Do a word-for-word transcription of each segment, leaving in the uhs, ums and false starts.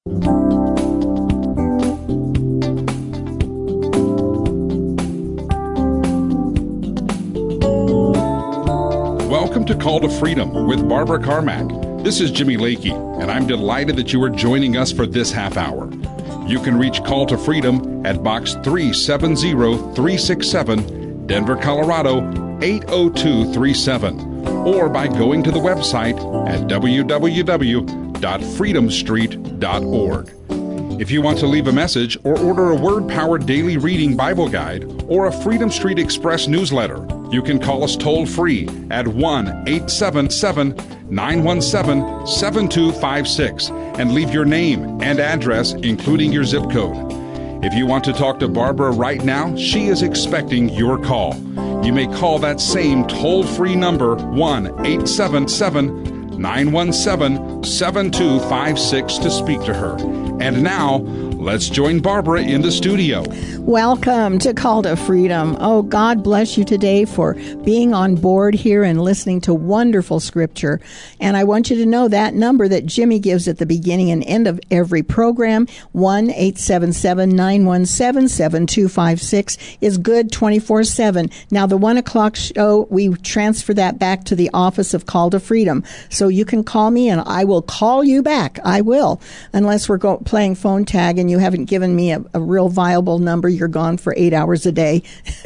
Welcome to Call to Freedom with Barbara Carmack. This is Jimmy Lakey, and I'm delighted that you are joining us for this half hour. You can reach Call to Freedom at Box three seven zero three six seven, Denver, Colorado eight oh two three seven, or by going to the website at w w w dot freedom street dot org. If you want to leave a message or order a word-powered daily reading Bible guide or a Freedom Street Express newsletter, you can call us toll-free at one eight seven seven, nine one seven, seven two five six and leave your name and address, including your zip code. If you want to talk to Barbara right now, she is expecting your call. You may call that same toll-free number, one eight seven seven, nine one seven, seven two five six, to speak to her. And now, let's join Barbara in the studio. Welcome to Call to Freedom. Oh, God bless you today for being on board here and listening to wonderful scripture. And I want you to know that number that Jimmy gives at the beginning and end of every program, one eight seven seven, nine one seven, seven two five six, is good twenty-four seven. Now, the one o'clock show, we transfer that back to the office of Call to Freedom. So you can call me and I will call you back. I will, unless we're go- playing phone tag and you haven't given me a, a real viable number. You're gone for eight hours a day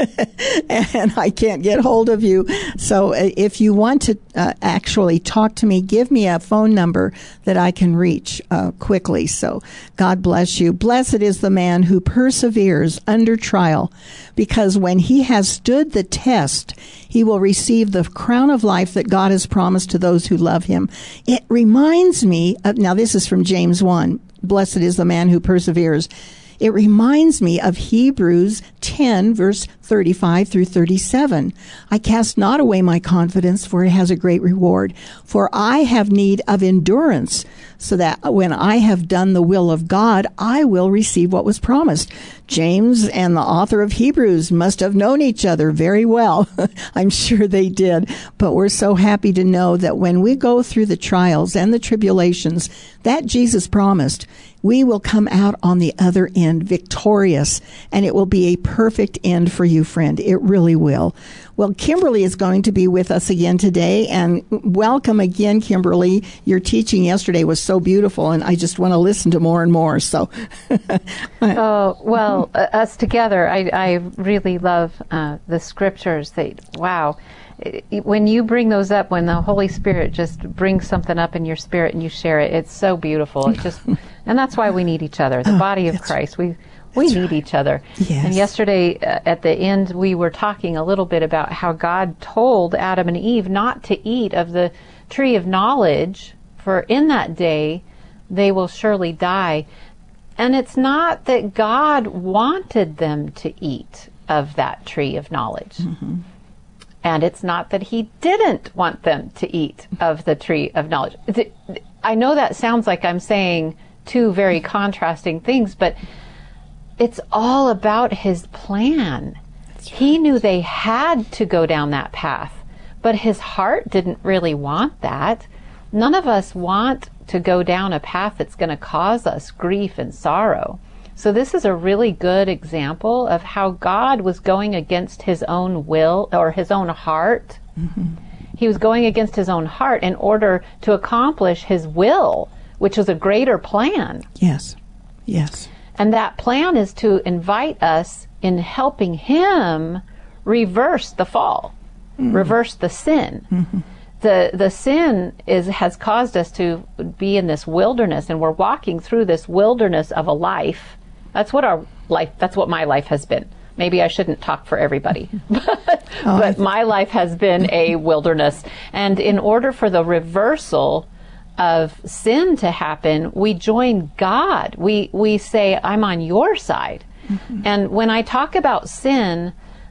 and I can't get hold of you. So uh, if you want to uh, actually talk to me, give me a phone number that I can reach uh, quickly. So God bless you. Blessed is the man who perseveres under trial, because when he has stood the test, he will receive the crown of life that God has promised to those who love him. It reminds me of, now this is from James one, blessed is the man who perseveres. It reminds me of Hebrews ten, verse thirty-five through thirty-seven. I cast not away my confidence, for it has a great reward. For I have need of endurance, so that when I have done the will of God, I will receive what was promised. James and the author of Hebrews must have known each other very well. I'm sure they did. But we're so happy to know that when we go through the trials and the tribulations that Jesus promised, we will come out on the other end victorious, and it will be a perfect end for you, friend. It really will. Well, Kimberly is going to be with us again today, and welcome again, Kimberly. Your teaching yesterday was so beautiful, and I just want to listen to more and more. So, oh well, uh, us together, I, I really love uh, the scriptures. That wow. When you bring those up, when the Holy Spirit just brings something up in your spirit and you share it, it's so beautiful. It just, and that's why we need each other. The oh, body of Christ, we we need right. each other. Yes. And yesterday uh, at the end, we were talking a little bit about how God told Adam and Eve not to eat of the tree of knowledge, for in that day they will surely die. And it's not that God wanted them to eat of that tree of knowledge. Mm-hmm. And it's not that he didn't want them to eat of the tree of knowledge. I know that sounds like I'm saying two very contrasting things, but it's all about his plan. Right. He knew they had to go down that path, but his heart didn't really want that. None of us want to go down a path that's going to cause us grief and sorrow. So this is a really good example of how God was going against his own will or his own heart. Mm-hmm. He was going against his own heart in order to accomplish his will, which was a greater plan. Yes, yes. And that plan is to invite us in helping him reverse the fall, mm-hmm. reverse the sin. Mm-hmm. The the sin is has caused us to be in this wilderness, and we're walking through this wilderness of a life. That's what our life, that's what my life has been. Maybe I shouldn't talk for everybody, but, oh, but my life has been a wilderness. And in order for the reversal of sin to happen, we join God. We, we say, I'm on your side. Mm-hmm. And when I talk about sin,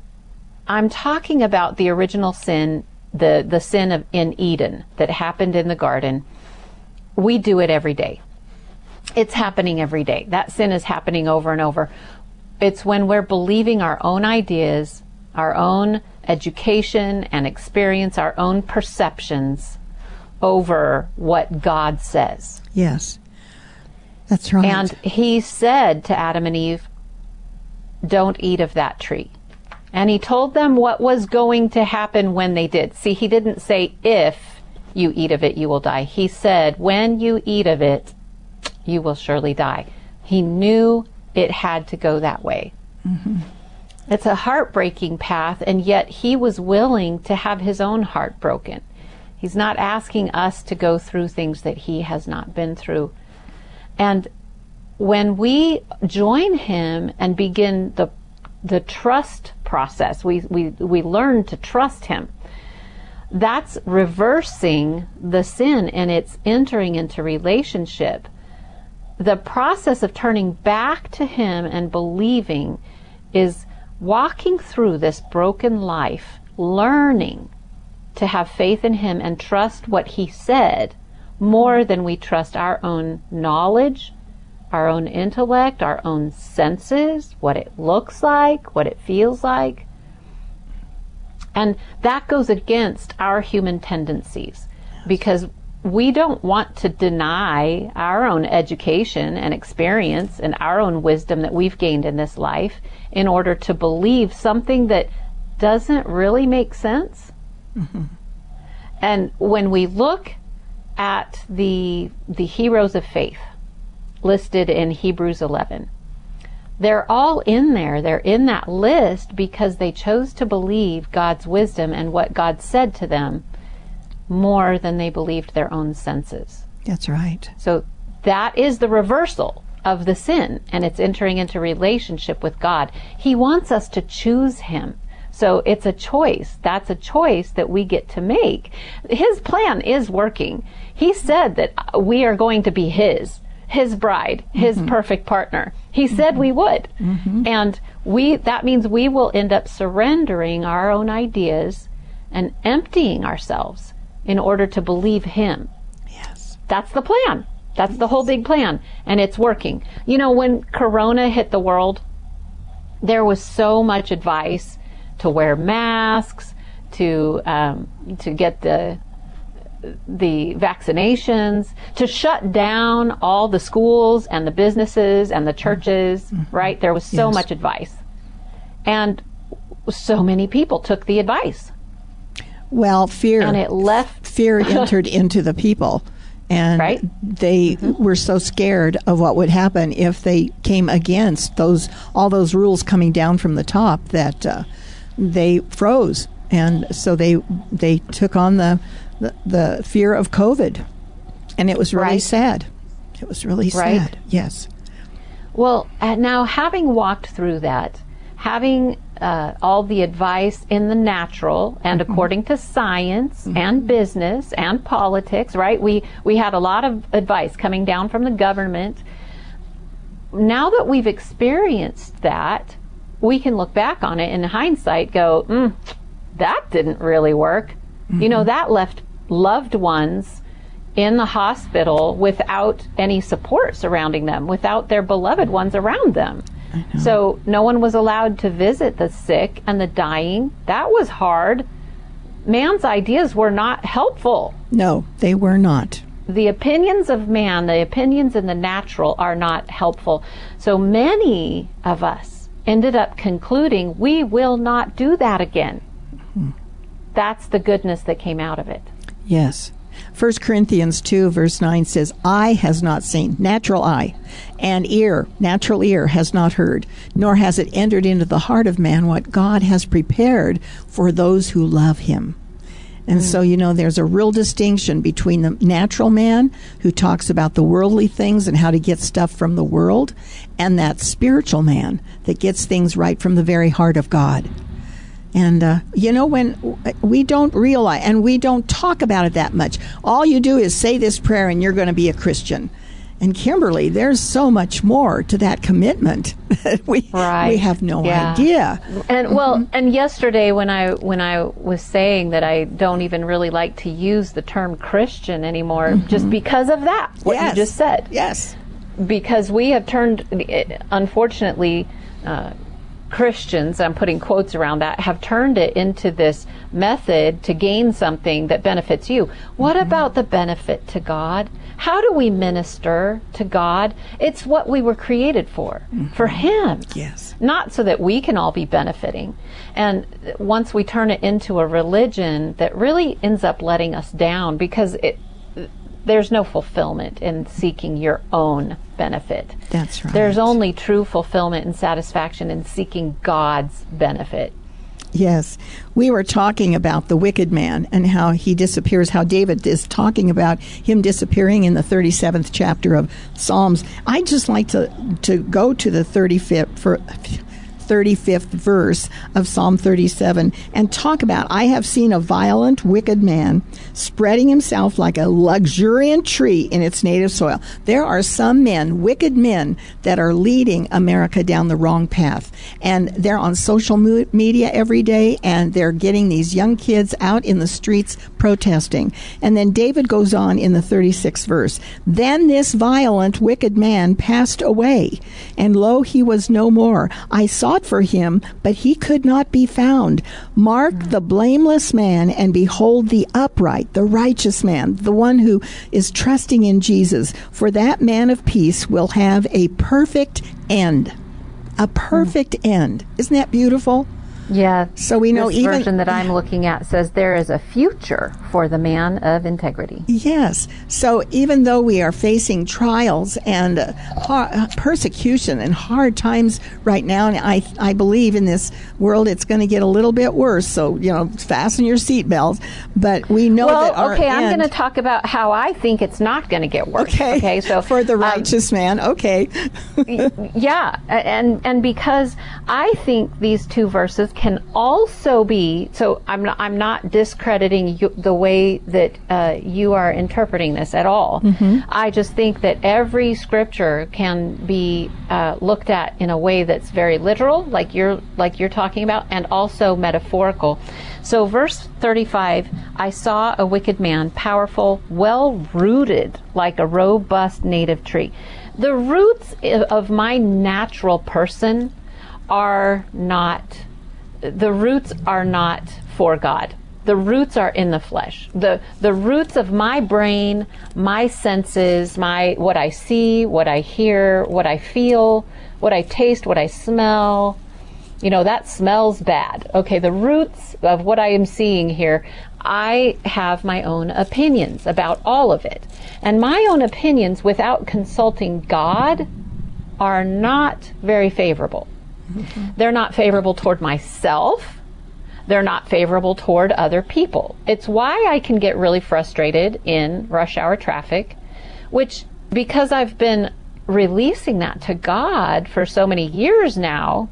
I'm talking about the original sin, the, the sin of in Eden that happened in the garden. We do it every day. It's happening every day. That sin is happening over and over. It's when we're believing our own ideas, our own education and experience, our own perceptions over what God says. Yes. That's right. And he said to Adam and Eve, don't eat of that tree. And he told them what was going to happen when they did. See, he didn't say, if you eat of it, you will die. He said, when you eat of it, you will surely die. He knew it had to go that way. Mm-hmm. It's a heartbreaking path, and yet he was willing to have his own heart broken. He's not asking us to go through things that he has not been through. And when we join him and begin the the trust process, we, we, we learn to trust him. That's reversing the sin, and it's entering into relationship. The process of turning back to him and believing is walking through this broken life, learning to have faith in him and trust what he said more than we trust our own knowledge, our own intellect, our own senses, what it looks like, what it feels like. And that goes against our human tendencies, because we don't want to deny our own education and experience and our own wisdom that we've gained in this life in order to believe something that doesn't really make sense. Mm-hmm. And when we look at the the heroes of faith listed in Hebrews eleven, they're all in there. They're in that list because they chose to believe God's wisdom and what God said to them more than they believed their own senses. That's right. So that is the reversal of the sin, and it's entering into relationship with God. He wants us to choose him. So it's a choice. That's a choice that we get to make. His plan is working. He said that we are going to be his, his bride, his mm-hmm. perfect partner. He said mm-hmm. we would. Mm-hmm. And we that means we will end up surrendering our own ideas and emptying ourselves in order to believe him. Yes. That's the plan. That's the whole big plan. And it's working. You know, when Corona hit the world, there was so much advice to wear masks, to um, to get the the vaccinations, to shut down all the schools and the businesses and the churches, mm-hmm. right? There was so yes. much advice. And so many people took the advice. Well, fear and it left fear entered into the people, and right? they mm-hmm. were so scared of what would happen if they came against those all those rules coming down from the top that uh, they froze, and so they they took on the, the the fear of COVID, and it was really right. sad. It was really right. sad. Yes. Well, uh, now having walked through that, having Uh, all the advice in the natural and mm-hmm. according to science mm-hmm. and business and politics, right? We we had a lot of advice coming down from the government. Now that we've experienced that, we can look back on it in hindsight, go, mm, that didn't really work. Mm-hmm. You know, that left loved ones in the hospital without any support surrounding them, without their beloved ones around them. So no one was allowed to visit the sick and the dying. That was hard. Man's ideas were not helpful. No, they were not. The opinions of man, the opinions in the natural, are not helpful. So many of us ended up concluding we will not do that again. Hmm. That's the goodness that came out of it. Yes. First Corinthians two, verse nine says, eye has not seen, natural eye, and ear, natural ear, has not heard, nor has it entered into the heart of man what God has prepared for those who love him. And mm. so, you know, there's a real distinction between the natural man who talks about the worldly things and how to get stuff from the world, and that spiritual man that gets things right from the very heart of God. And, uh, you know, when we don't realize, and we don't talk about it that much, all you do is say this prayer and you're going to be a Christian. And Kimberly, there's so much more to that commitment that we, right. we have no yeah. idea. And well, mm-hmm. and yesterday when I when I was saying that I don't even really like to use the term Christian anymore, mm-hmm. just because of that, what yes. you just said. Yes. Because we have turned, unfortunately, uh, Christians, I'm putting quotes around that, have turned it into this method to gain something that benefits you. What mm-hmm. about the benefit to God? How do we minister to God? It's what we were created for, mm-hmm. for Him. Yes. Not so that we can all be benefiting. And once we turn it into a religion that really ends up letting us down, because it there's no fulfillment in seeking your own benefit. That's right. There's only true fulfillment and satisfaction in seeking God's benefit. Yes. We were talking about the wicked man and how he disappears, how David is talking about him disappearing in the thirty-seventh chapter of Psalms. I'd just like to, to go to the thirty-fifth, for, thirty-fifth verse of Psalm thirty-seven and talk about, I have seen a violent, wicked man spreading himself like a luxuriant tree in its native soil. There are some men, wicked men, that are leading America down the wrong path. And they're on social mo- media every day, and they're getting these young kids out in the streets protesting. And then David goes on in the thirty-sixth verse. Then this violent, wicked man passed away, and lo, he was no more. I sought for him, but he could not be found. Mark the blameless man, and behold the upright, the righteous man, the one who is trusting in Jesus. For that man of peace will have a perfect end. A perfect mm. end. Isn't that beautiful? Yeah. So we know this even version that I'm looking at says there is a future for the man of integrity. Yes. So even though we are facing trials and uh, har- persecution and hard times right now, and I I believe in this world it's going to get a little bit worse. So, you know, fasten your seatbelts. But we know well, that our okay, end, I'm going to talk about how I think it's not going to get worse. Okay. Okay. So for the righteous um, man. Okay. yeah, and and because I think these two verses can also be, so I'm not, I'm not discrediting you, the way that uh, you are interpreting this at all. Mm-hmm. I just think that every scripture can be uh, looked at in a way that's very literal, like you're like you're talking about, and also metaphorical. So verse thirty-five, I saw a wicked man, powerful, well-rooted, like a robust native tree. The roots of my natural person are not The roots are not for God. The roots are in the flesh. The the roots of my brain, my senses, my what I see, what I hear, what I feel, what I taste, what I smell. You know, that smells bad. Okay, the roots of what I am seeing here, I have my own opinions about all of it. And my own opinions without consulting God are not very favorable. Mm-hmm. They're not favorable toward myself. They're not favorable toward other people. It's why I can get really frustrated in rush hour traffic, which, because I've been releasing that to God for so many years now,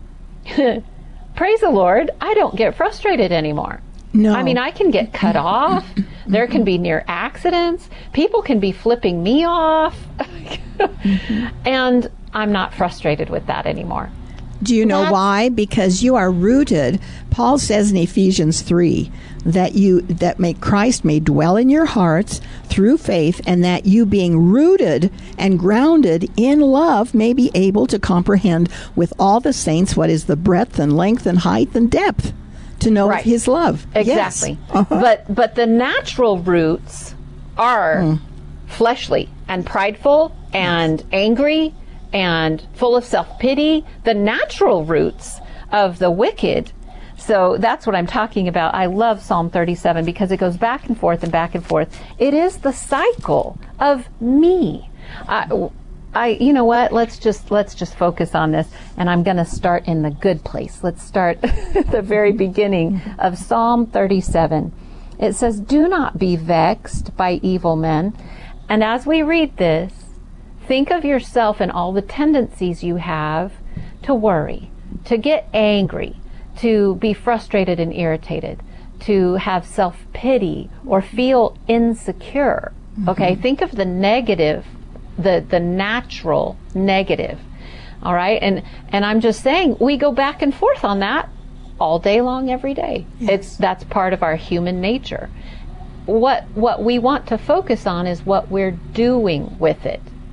praise the Lord, I don't get frustrated anymore. No. I mean, I can get cut off. There can be near accidents. People can be flipping me off. mm-hmm. And I'm not frustrated with that anymore. Do you know That's, why? Because you are rooted. Paul says in Ephesians three that you that may Christ may dwell in your hearts through faith, and that you, being rooted and grounded in love, may be able to comprehend with all the saints what is the breadth and length and height and depth, to know right. His love. Exactly. Yes. Uh-huh. But but the natural roots are mm. fleshly and prideful and yes. angry and full of self-pity, the natural roots of the wicked. So that's what I'm talking about. I love Psalm thirty-seven because it goes back and forth and back and forth. It is the cycle of me. I, I you know what? Let's just let's just focus on this, and I'm going to start in the good place. Let's start at the very beginning of Psalm thirty-seven. It says, "Do not be vexed by evil men." And as we read this, think of yourself and all the tendencies you have to worry, to get angry, to be frustrated and irritated, to have self-pity or feel insecure. Mm-hmm. Okay, think of the negative, the the natural negative. All right, and and I'm just saying we go back and forth on that all day long, every day. Yes. It's that's part of our human nature. What what we want to focus on is what we're doing with it.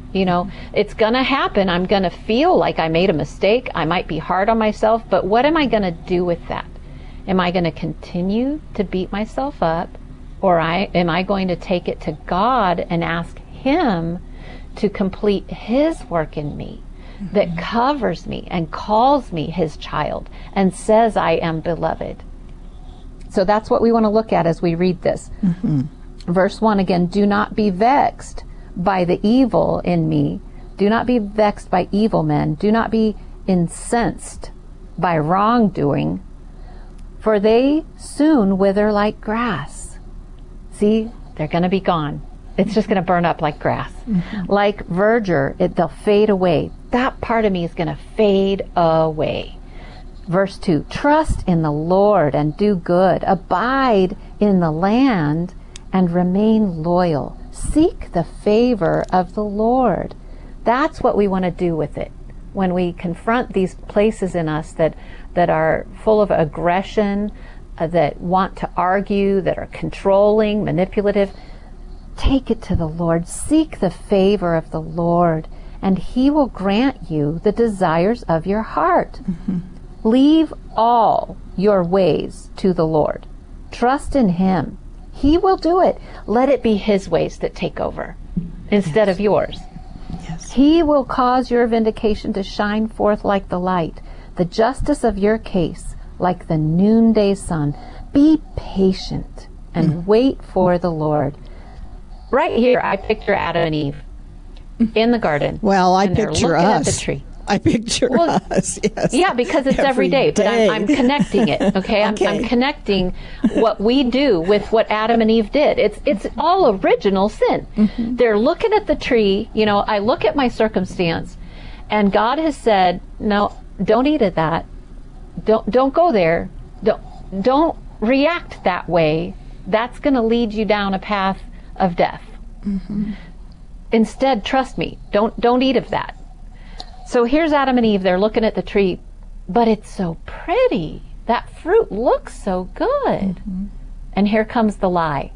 You know, it's going to happen. I'm going to feel like I made a mistake. I might be hard on myself, but what am I going to do with that? Am I going to continue to beat myself up, or I, am I going to take it to God and ask Him to complete His work in me, mm-hmm. that covers me and calls me His child and says I am beloved? So that's what we want to look at as we read this. Mm-hmm. Verse one again, do not be vexed by the evil in me. Do not be vexed by evil men. Do not be incensed by wrongdoing, for they soon wither like grass. See, they're going to be gone. It's just going to burn up like grass. Mm-hmm. Like verdure, it, they'll fade away. That part of me is going to fade away. Verse two, trust in the Lord and do good. Abide in the land and remain loyal. Seek the favor of the Lord. That's what we want to do with it. When we confront these places in us that, that are full of aggression, uh, that want to argue, that are controlling, manipulative, take it to the Lord. Seek the favor of the Lord, and He will grant you the desires of your heart. Mm-hmm. Leave all your ways to the Lord. Trust in Him. He will do it. Let it be His ways that take over instead yes. of yours. Yes. He will cause your vindication to shine forth like the light, the justice of your case like the noonday sun. Be patient and mm. wait for the Lord. Right here, I picture Adam and Eve in the garden. Well, I and picture they're looking us. At the tree. I picture well, us, yes. Yeah, because it's every, every day, day, but I'm, I'm connecting it, okay? I'm, okay? I'm connecting what we do with what Adam and Eve did. It's it's all original sin. Mm-hmm. They're looking at the tree, you know, I look at my circumstance, and God has said, no, don't eat of that. Don't, don't go there. Don't, don't react that way. That's going to lead you down a path of death. Mm-hmm. Instead, trust me. Don't don't eat of that. So here's Adam and Eve. They're looking at the tree, but it's so pretty. That fruit looks so good. Mm-hmm. And here comes the lie.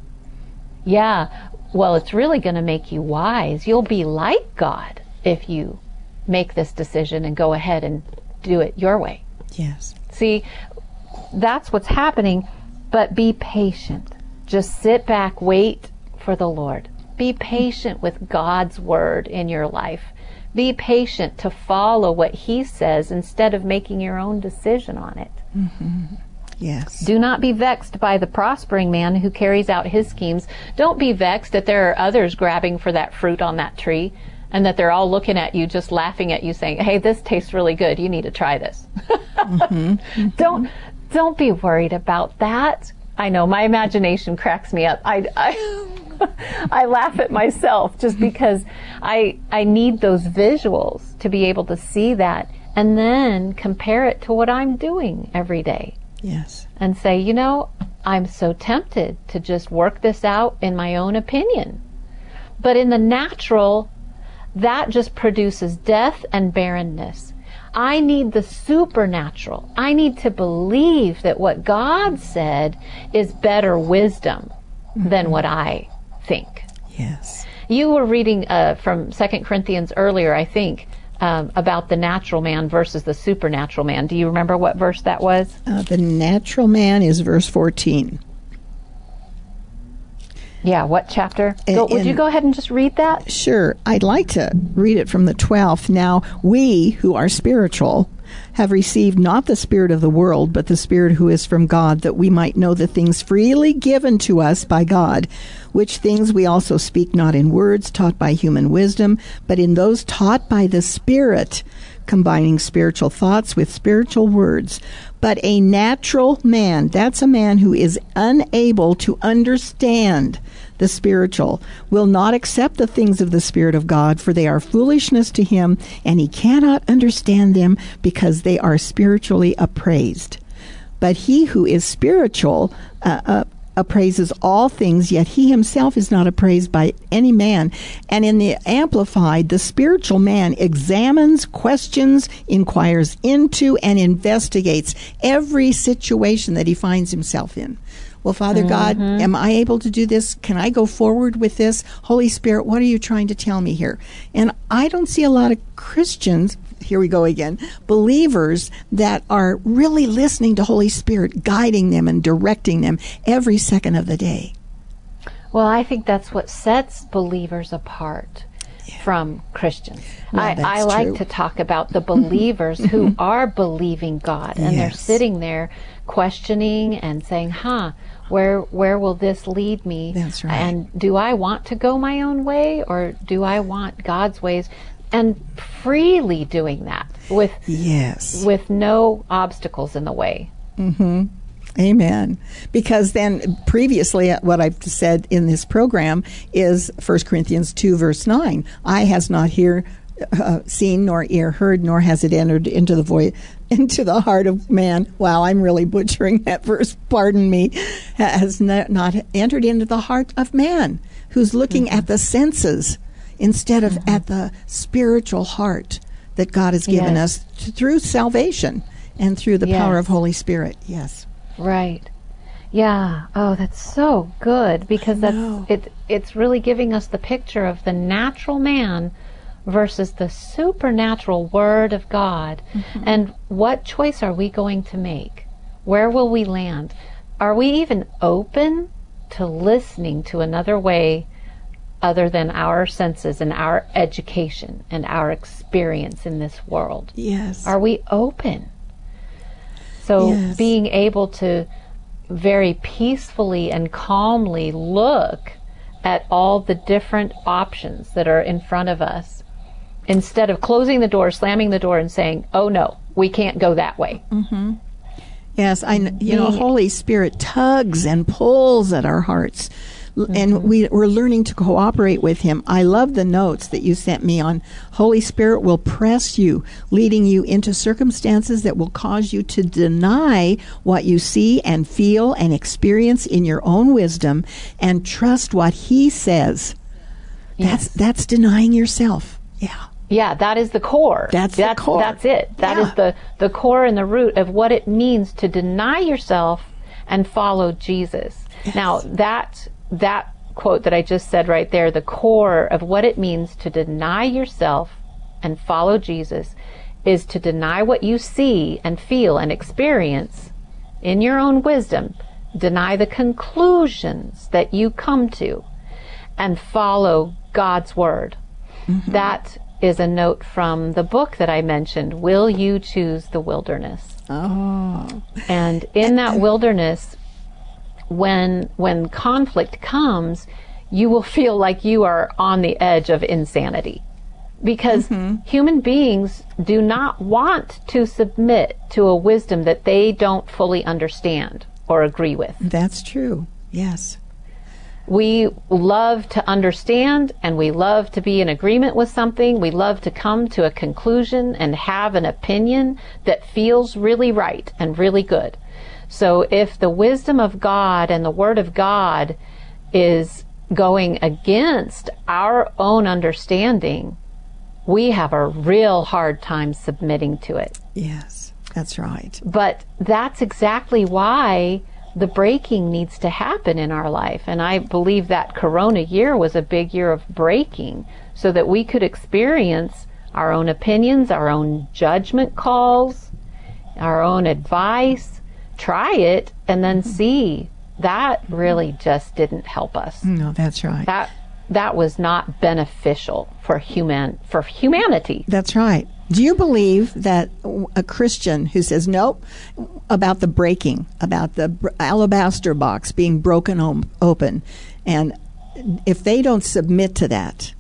Yeah, well, it's really going to make you wise. You'll be like God if you make this decision and go ahead and do it your way. Yes. See, that's what's happening, but be patient. Just sit back, wait for the Lord. Be patient with God's word in your life. Be patient to follow what He says instead of making your own decision on it. Mm-hmm. Yes. Do not be vexed by the prospering man who carries out his schemes. Don't be vexed that there are others grabbing for that fruit on that tree and that they're all looking at you, just laughing at you, saying, hey, this tastes really good. You need to try this. Mm-hmm. Mm-hmm. Don't, don't be worried about that. I know, my imagination cracks me up. I, I I laugh at myself just because I I need those visuals to be able to see that and then compare it to what I'm doing every day. Yes. And say, you know, I'm so tempted to just work this out in my own opinion. But in the natural, that just produces death and barrenness. I need the supernatural. I need to believe that what God said is better wisdom mm-hmm. than what I think. Yes. You were reading uh, from Second Corinthians earlier, I think, um, about the natural man versus the supernatural man. Do you remember what verse that was? Uh, the natural man is verse fourteen. Yeah, what chapter? Go, would you go ahead and just read that? Sure. I'd like to read it from the twelfth. Now, we who are spiritual have received not the spirit of the world, but the Spirit who is from God, that we might know the things freely given to us by God, which things we also speak not in words taught by human wisdom, but in those taught by the Spirit, combining spiritual thoughts with spiritual words. But a natural man, that's a man who is unable to understand the spiritual, will not accept the things of the Spirit of God, for they are foolishness to him, and he cannot understand them because they are spiritually appraised. But he who is spiritual uh, uh, appraises all things, yet he himself is not appraised by any man. And in the Amplified, the spiritual man examines, questions, inquires into, and investigates every situation that he finds himself in. Well, Father Mm-hmm. God, am I able to do this? Can I go forward with this? Holy Spirit, what are you trying to tell me here? And I don't see a lot of Christians, here we go again, believers that are really listening to Holy Spirit, guiding them and directing them every second of the day. Well, I think that's what sets believers apart from Christians. Well, I, that's I like true. to talk about the believers who are believing God, and they're Yes. sitting there questioning and saying, huh, where where will this lead me? That's right. And do I want to go my own way, or do I want God's ways? And freely doing that with Yes. with no obstacles in the way. Mm-hmm. Amen. Because then previously what I've said in this program is First Corinthians two, verse nine. Eye has not here uh, seen, nor ear heard, nor has it entered into the void, into the heart of man. Wow, I'm really butchering that verse. Pardon me. Has not, not entered into the heart of man, who's looking mm-hmm. at the senses instead of mm-hmm. at the spiritual heart that God has given Yes. us t- through salvation and through the Yes. power of Holy Spirit. Yes. Right. Yeah. Oh, that's so good, because know. that's it. It's really giving us the picture of the natural man versus the supernatural Word of God. Mm-hmm. And what choice are we going to make? Where will we land? Are we even open to listening to another way other than our senses and our education and our experience in this world? Yes. Are we open? So Yes. being able to very peacefully and calmly look at all the different options that are in front of us, instead of closing the door, slamming the door, and saying, oh no, we can't go that way. Mm-hmm. Yes, I. kn- You know, Holy Spirit tugs and pulls at our hearts, L- and we we're learning to cooperate with Him. I love the notes that you sent me on Holy Spirit will press you, leading you into circumstances that will cause you to deny what you see and feel and experience in your own wisdom, and trust what He says. That's that's denying yourself. Yeah. Yeah, that is the core. That's the core. That's it. That is Yeah. the, the core and the root of what it means to deny yourself and follow Jesus. Yes. Now, that that quote that I just said right there, the core of what it means to deny yourself and follow Jesus, is to deny what you see and feel and experience in your own wisdom, deny the conclusions that you come to, and follow God's Word. Mm-hmm. That is a note from the book that I mentioned, Will You Choose the Wilderness? Oh. And in that wilderness, when when conflict comes, you will feel like you are on the edge of insanity. Because mm-hmm. human beings do not want to submit to a wisdom that they don't fully understand or agree with. That's true. Yes. We love to understand, and we love to be in agreement with something. We love to come to a conclusion and have an opinion that feels really right and really good. So if the wisdom of God and the Word of God is going against our own understanding, we have a real hard time submitting to it. Yes, that's right. But that's exactly why the breaking needs to happen in our life. And I believe that Corona year was a big year of breaking, so that we could experience our own opinions, our own judgment calls, our own advice, try it, and then see that really just didn't help us. No, that's right. That that was not beneficial for human for humanity. That's right. Do you believe that a Christian who says nope about the breaking, about the br- alabaster box being broken om- open, and if they don't submit to that,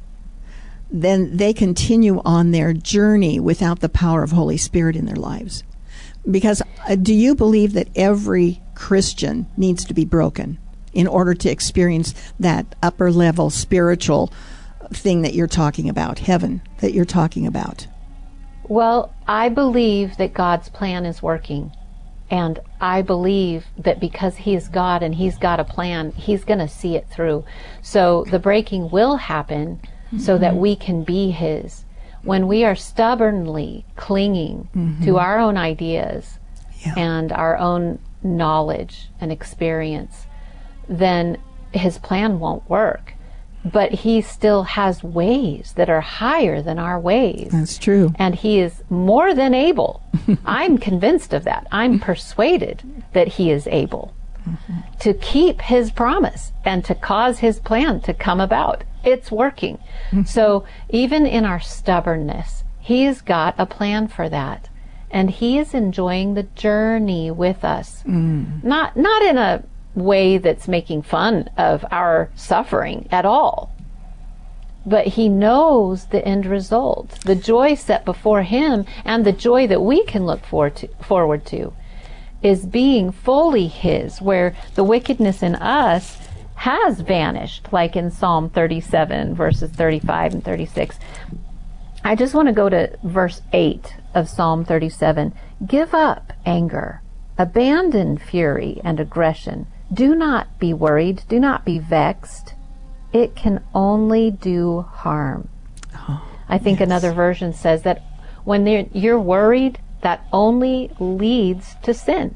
then they continue on their journey without the power of Holy Spirit in their lives? Because uh, do you believe that every Christian needs to be broken in order to experience that upper level spiritual thing that you're talking about, heaven that you're talking about? Well, I believe that God's plan is working. And I believe that because He is God and He's got a plan, He's going to see it through. So the breaking will happen mm-hmm. so that we can be His. When we are stubbornly clinging mm-hmm. to our own ideas yeah. and our own knowledge and experience, then his plan won't work. But he still has ways that are higher than our ways. That's true. And he is more than able. I'm convinced of that. I'm persuaded that he is able mm-hmm. to keep his promise and to cause his plan to come about. It's working. Mm-hmm. So even in our stubbornness, he's got a plan for that. And he is enjoying the journey with us. Mm. Not not in a way that's making fun of our suffering at all. But he knows the end result, the joy set before him, and the joy that we can look forward to, forward to is being fully his, where the wickedness in us has vanished, like in Psalm thirty-seven, verses thirty-five and thirty-six. I just want to go to verse eight of Psalm thirty-seven. Give up anger, abandon fury and aggression. Do not be worried. Do not be vexed. It can only do harm. Oh, I think yes. Another version says that when you're worried, that only leads to sin.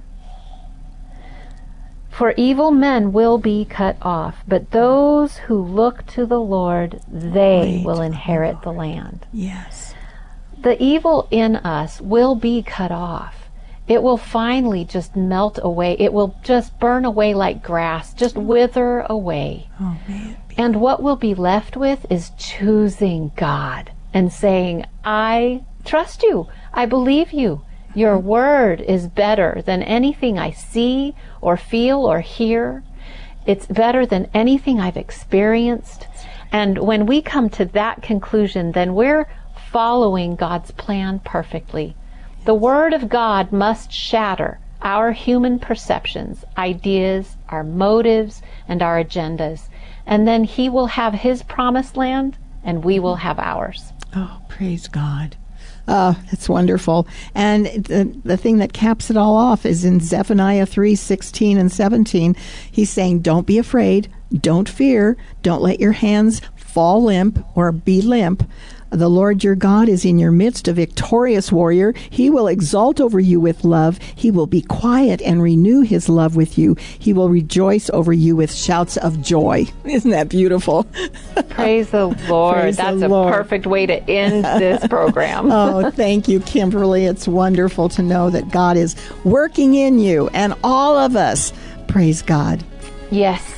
For evil men will be cut off, but those who look to the Lord, they Wait. will inherit the land. Yes. The evil in us will be cut off. It will finally just melt away. It will just burn away like grass, just wither away. Oh, man. And what we'll be left with is choosing God and saying, I trust you. I believe you. Your word is better than anything I see or feel or hear. It's better than anything I've experienced. And when we come to that conclusion, then we're following God's plan perfectly. The Word of God must shatter our human perceptions, ideas, our motives, and our agendas. And then He will have His promised land, and we will have ours. Oh, praise God. Oh, that's wonderful. And the, the thing that caps it all off is in Zephaniah three sixteen and seventeen. He's saying, don't be afraid, don't fear, don't let your hands fall limp or be limp. The Lord your God is in your midst, a victorious warrior. He will exult over you with love. He will be quiet and renew his love with you. He will rejoice over you with shouts of joy. Isn't that beautiful? Praise the Lord. Praise That's the a Lord. Perfect way to end this program. Oh, thank you, Kimberly. It's wonderful to know that God is working in you and all of us. Praise God. Yes.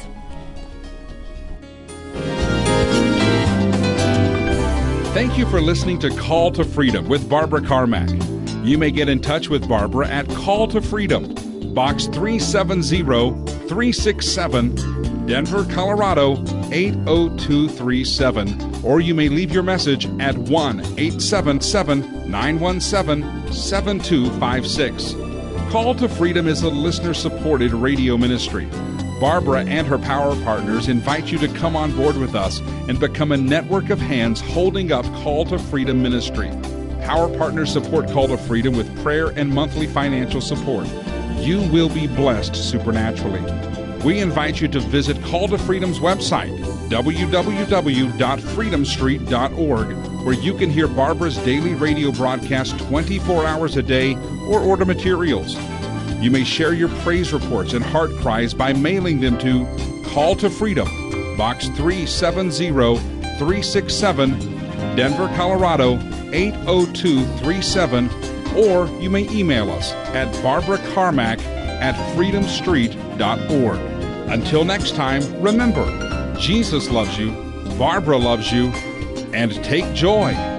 Thank you for listening to Call to Freedom with Barbara Carmack. You may get in touch with Barbara at Call to Freedom, Box three seven zero, three six seven, Denver, Colorado eight oh two three seven, or you may leave your message at one eight seven seven, nine one seven, seven two five six. Call to Freedom is a listener-supported radio ministry. Barbara and her power partners invite you to come on board with us and become a network of hands holding up Call to Freedom ministry. Power partners support Call to Freedom with prayer and monthly financial support. You will be blessed supernaturally. We invite you to visit Call to Freedom's website, w w w dot freedom street dot org, where you can hear Barbara's daily radio broadcast twenty-four hours a day or order materials. You may share your praise reports and heart cries by mailing them to Call to Freedom, Box three seven zero, three six seven, Denver, Colorado eight oh two three seven, or you may email us at barbara carmack at freedom street dot org. Until next time, remember, Jesus loves you, Barbara loves you, and take joy